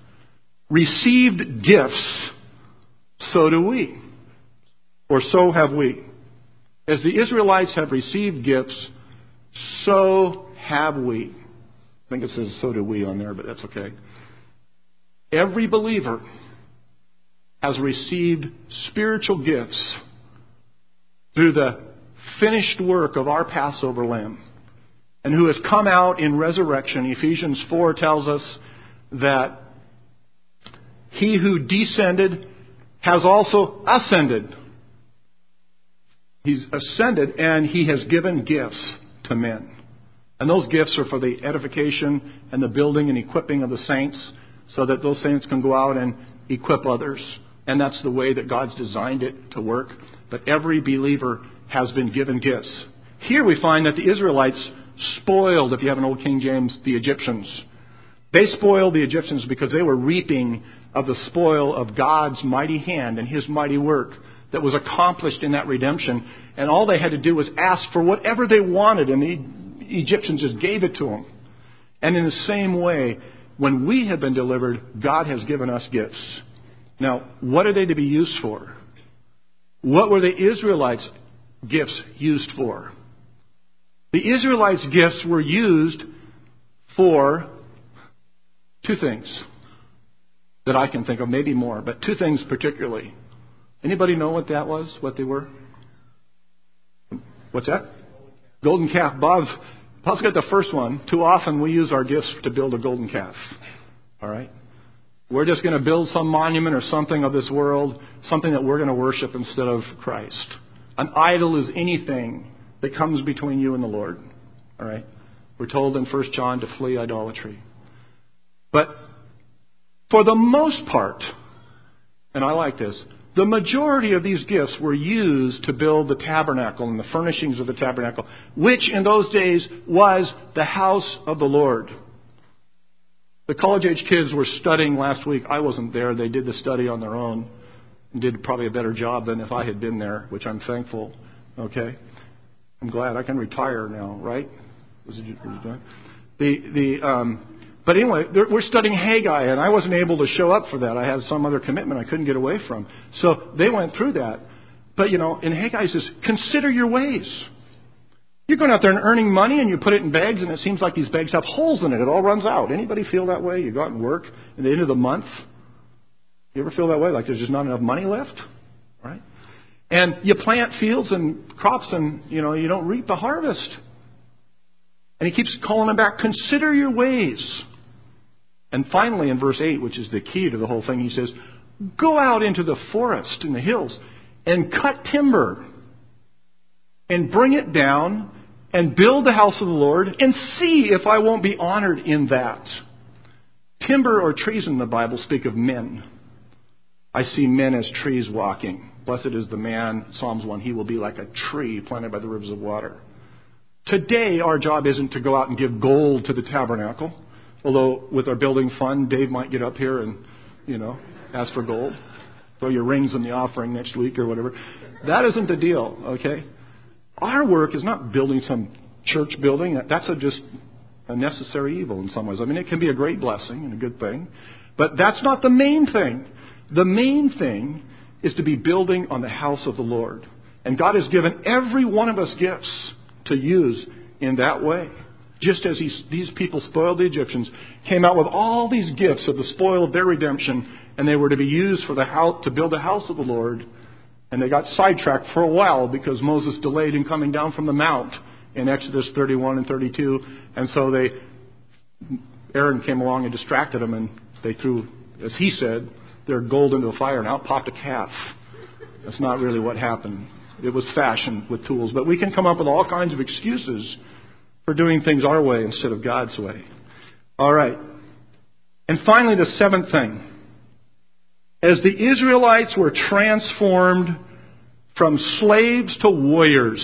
received gifts, so do we. Or so have we. As the Israelites have received gifts, so have we. I think it says so do we on there, but that's okay. Every believer has received spiritual gifts through the finished work of our Passover Lamb, and who has come out in resurrection. Ephesians 4 tells us that He who descended has also ascended. He's ascended, and He has given gifts to men. And those gifts are for the edification and the building and equipping of the saints, so that those saints can go out and equip others. And that's the way that God's designed it to work. But every believer has been given gifts. Here we find that the Israelites spoiled, if you have an old King James, the Egyptians. They spoiled the Egyptians because they were reaping of the spoil of God's mighty hand and His mighty work that was accomplished in that redemption. And all they had to do was ask for whatever they wanted, and the Egyptians just gave it to them. And in the same way, when we have been delivered, God has given us gifts. Now, what are they to be used for? What were the Israelites' gifts used for? The Israelites' gifts were used for 2 things that I can think of, maybe more, but 2 things particularly. Anybody know what that was, what they were? What's that? Golden calf. Bob's got the first one. Too often we use our gifts to build a golden calf. All right? We're just going to build some monument or something of this world, something that we're going to worship instead of Christ. An idol is anything that comes between you and the Lord. All right? We're told in 1 John to flee idolatry. But for the most part, and I like this, the majority of these gifts were used to build the tabernacle and the furnishings of the tabernacle, which in those days was the house of the Lord. The college-age kids were studying last week. I wasn't there. They did the study on their own and did probably a better job than if I had been there, which I'm thankful. Okay? I'm glad I can retire now, right? But anyway, we're studying Haggai, and I wasn't able to show up for that. I had some other commitment I couldn't get away from. So they went through that. But, in Haggai it says, consider your ways. You're going out there and earning money, and you put it in bags, and it seems like these bags have holes in it. It all runs out. Anybody feel that way? You go out and work at the end of the month. You ever feel that way? Like there's just not enough money left? Right? And you plant fields and crops and, you don't reap the harvest. And he keeps calling them back, consider your ways. And finally in verse 8, which is the key to the whole thing, he says, go out into the forest in the hills and cut timber and bring it down and build the house of the Lord and see if I won't be honored in that. Timber or trees in the Bible speak of men. I see men as trees walking. Blessed is the man, Psalms 1, he will be like a tree planted by the rivers of water. Today, our job isn't to go out and give gold to the tabernacle. Although, with our building fund, Dave might get up here and, ask for gold. Throw your rings in the offering next week or whatever. That isn't the deal, okay? Our work is not building some church building. That's just a necessary evil in some ways. I mean, it can be a great blessing and a good thing. But that's not the main thing. The main thing is to be building on the house of the Lord. And God has given every one of us gifts to use in that way. Just as these people spoiled the Egyptians, came out with all these gifts of the spoil of their redemption, and they were to be used for the house, to build the house of the Lord. And they got sidetracked for a while because Moses delayed in coming down from the mount in Exodus 31 and 32. And so Aaron came along and distracted them, and they threw, as he said, their gold into a fire, and out popped a calf. That's not really what happened. It was fashioned with tools. But we can come up with all kinds of excuses for doing things our way instead of God's way. All right. And finally, the seventh thing. As the Israelites were transformed from slaves to warriors,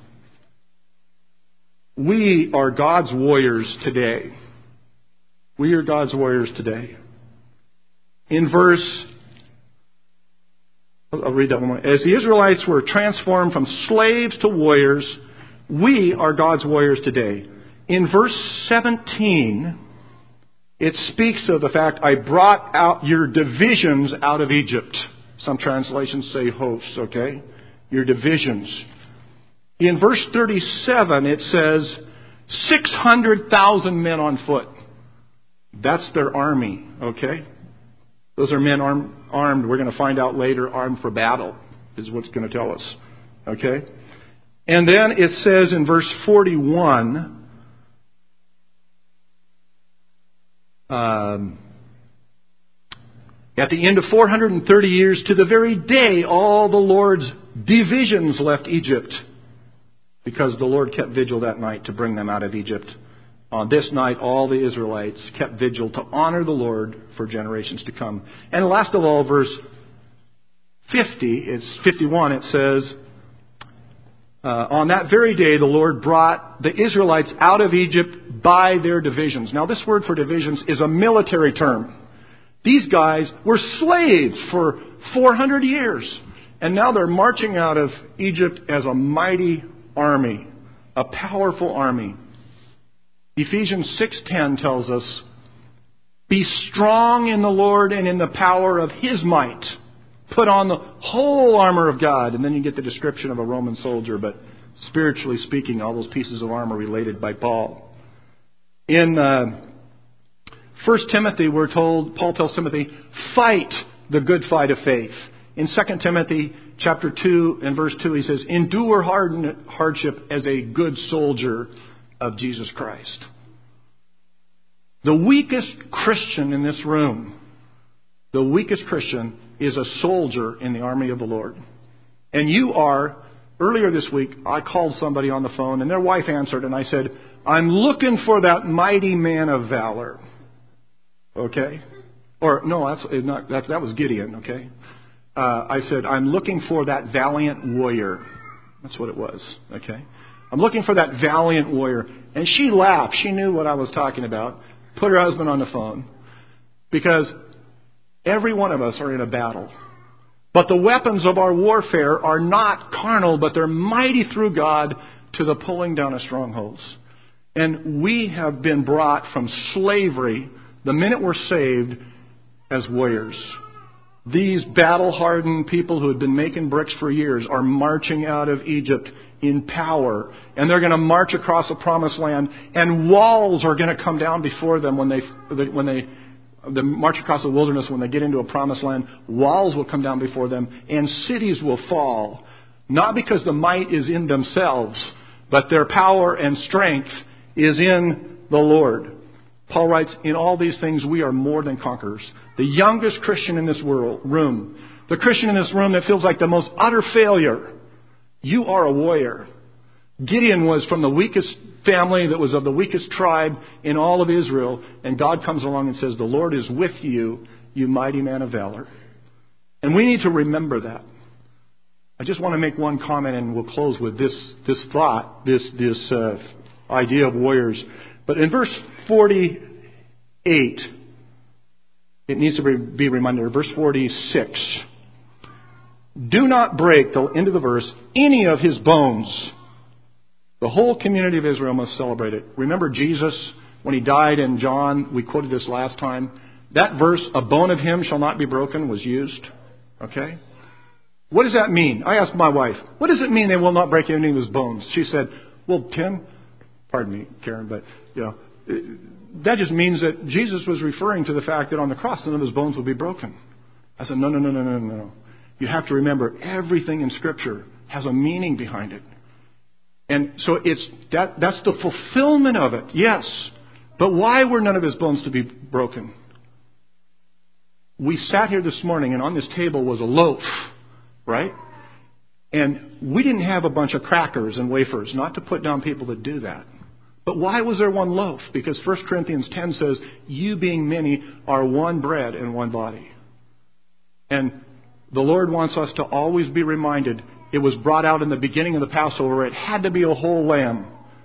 we are God's warriors today. We are God's warriors today. In I'll read that one more. As the Israelites were transformed from slaves to warriors, we are God's warriors today. In verse 17, it speaks of the fact, I brought out your divisions out of Egypt. Some translations say hosts, okay? Your divisions. In verse 37, it says 600,000 men on foot. That's their army, okay? Those are men armed. We're going to find out later, armed for battle, is what's going to tell us, okay? And then it says in verse 41, at the end of 430 years, to the very day, all the Lord's divisions left Egypt, because the Lord kept vigil that night to bring them out of Egypt. On this night, all the Israelites kept vigil to honor the Lord for generations to come. And last of all, verse 51, it says, on that very day, the Lord brought the Israelites out of Egypt by their divisions. Now, this word for divisions is a military term. These guys were slaves for 400 years. And now they're marching out of Egypt as a mighty army, a powerful army. Ephesians 6:10 tells us, be strong in the Lord and in the power of His might. Put on the whole armor of God. And then you get the description of a Roman soldier, but spiritually speaking, all those pieces of armor related by Paul. In 1 Timothy, we're told, Paul tells Timothy, fight the good fight of faith. In 2 Timothy chapter 2 and verse 2, he says, endure hardship as a good soldier of Jesus Christ. The weakest Christian in this room, the weakest Christian is a soldier in the army of the Lord. And you are, earlier this week, I called somebody on the phone and their wife answered and I said, I'm looking for that mighty man of valor. Okay? Or, no, that was Gideon, okay? I said, I'm looking for that valiant warrior. That's what it was, okay? I'm looking for that valiant warrior. And she laughed. She knew what I was talking about. Put her husband on the phone. Because every one of us are in a battle. But the weapons of our warfare are not carnal, but they're mighty through God to the pulling down of strongholds. And we have been brought from slavery, the minute we're saved, as warriors. These battle-hardened people who had been making bricks for years are marching out of Egypt in power. And they're going to march across the promised land. And walls are going to come down before them when they the march across the wilderness, when they get into a promised land, walls will come down before them and cities will fall. Not because the might is in themselves, but their power and strength is in the Lord. Paul writes, in all these things we are more than conquerors. The youngest Christian in this room, the Christian in this room that feels like the most utter failure, you are a warrior. Gideon was from the weakest family that was of the weakest tribe in all of Israel. And God comes along and says, the Lord is with you, you mighty man of valor. And we need to remember that. I just want to make one comment and we'll close with this thought, this idea of warriors. But in verse 48, it needs to be reminded. Verse 46. Do not break, into the verse, any of his bones. The whole community of Israel must celebrate it. Remember Jesus, when he died in John, we quoted this last time. That verse, a bone of him shall not be broken, was used. Okay? What does that mean? I asked my wife, what does it mean they will not break any of his bones? She said, well, Tim, pardon me, Karen, but, that just means that Jesus was referring to the fact that on the cross, none of his bones would be broken. I said, no. You have to remember, everything in Scripture has a meaning behind it. And so that's the fulfillment of it, yes. But why were none of his bones to be broken? We sat here this morning and on this table was a loaf, right? And we didn't have a bunch of crackers and wafers, not to put down people that do that. But why was there one loaf? Because 1 Corinthians 10 says, you being many are one bread and one body. And the Lord wants us to always be reminded, it was brought out in the beginning of the Passover. It had to be a whole lamb.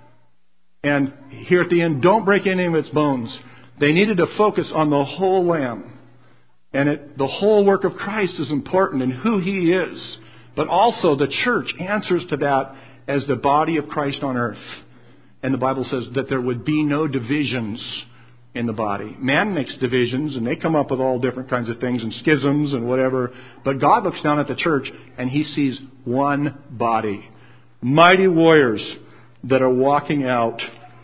And here at the end, don't break any of its bones. They needed to focus on the whole lamb. And the whole work of Christ is important and who He is. But also the church answers to that as the body of Christ on earth. And the Bible says that there would be no divisions in the body. Man makes divisions and they come up with all different kinds of things and schisms and whatever. But God looks down at the church and He sees one body. Mighty warriors that are walking out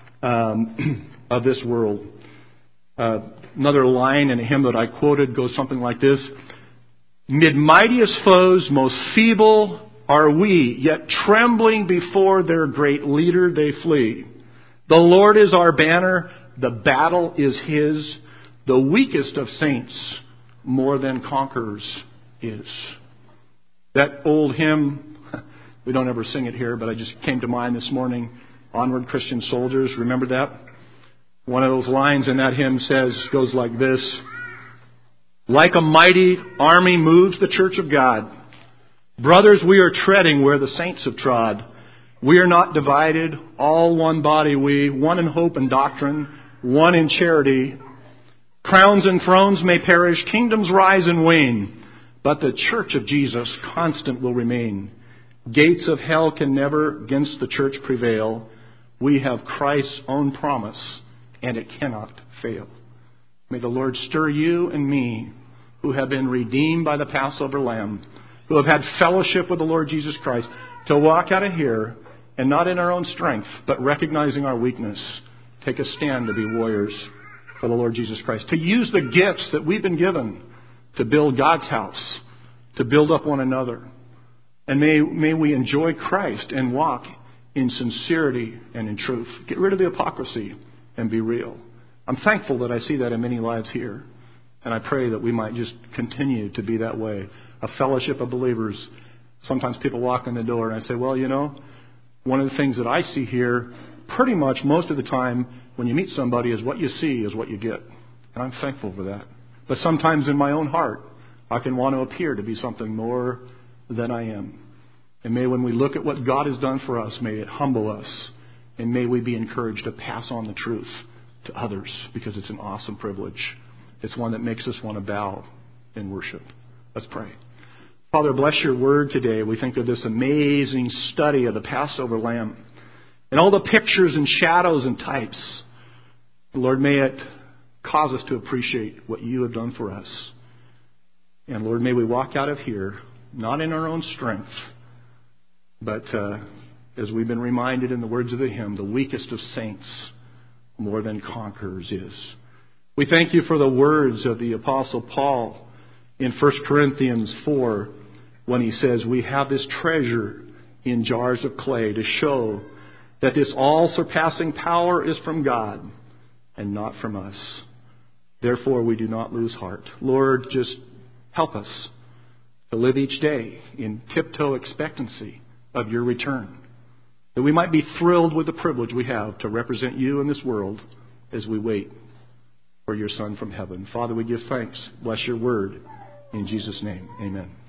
of this world. Another line in a hymn that I quoted goes something like this. Mid mightiest foes, most feeble are we, yet trembling before their great leader they flee. The Lord is our banner, the battle is His. The weakest of saints more than conquerors is. That old hymn, we don't ever sing it here, but it just came to mind this morning. Onward Christian Soldiers, remember that? One of those lines in that hymn goes like this. Like a mighty army moves the church of God. Brothers, we are treading where the saints have trod. We are not divided, all one body we, one in hope and doctrine, one in charity. Crowns and thrones may perish, kingdoms rise and wane, but the church of Jesus constant will remain. Gates of hell can never against the church prevail. We have Christ's own promise, and it cannot fail. May the Lord stir you and me, who have been redeemed by the Passover Lamb, who have had fellowship with the Lord Jesus Christ, to walk out of here, and not in our own strength, but recognizing our weakness, take a stand to be warriors for the Lord Jesus Christ. To use the gifts that we've been given to build God's house, to build up one another. And may we enjoy Christ and walk in sincerity and in truth. Get rid of the hypocrisy and be real. I'm thankful that I see that in many lives here. And I pray that we might just continue to be that way. A fellowship of believers. Sometimes people walk in the door and I say, well, one of the things that I see here pretty much most of the time when you meet somebody is what you see is what you get. And I'm thankful for that. But sometimes in my own heart, I can want to appear to be something more than I am. And may when we look at what God has done for us, may it humble us. And may we be encouraged to pass on the truth to others because it's an awesome privilege. It's one that makes us want to bow in worship. Let's pray. Father, bless your word today. We think of this amazing study of the Passover Lamb and all the pictures and shadows and types. Lord, may it cause us to appreciate what you have done for us. And Lord, may we walk out of here, not in our own strength, but as we've been reminded in the words of the hymn, the weakest of saints more than conquerors is. We thank you for the words of the Apostle Paul in 1 Corinthians 4 when he says, we have this treasure in jars of clay to show that this all-surpassing power is from God and not from us. Therefore, we do not lose heart. Lord, just help us to live each day in tiptoe expectancy of your return, that we might be thrilled with the privilege we have to represent you in this world as we wait for your Son from heaven. Father, we give thanks. Bless your word. In Jesus' name, amen.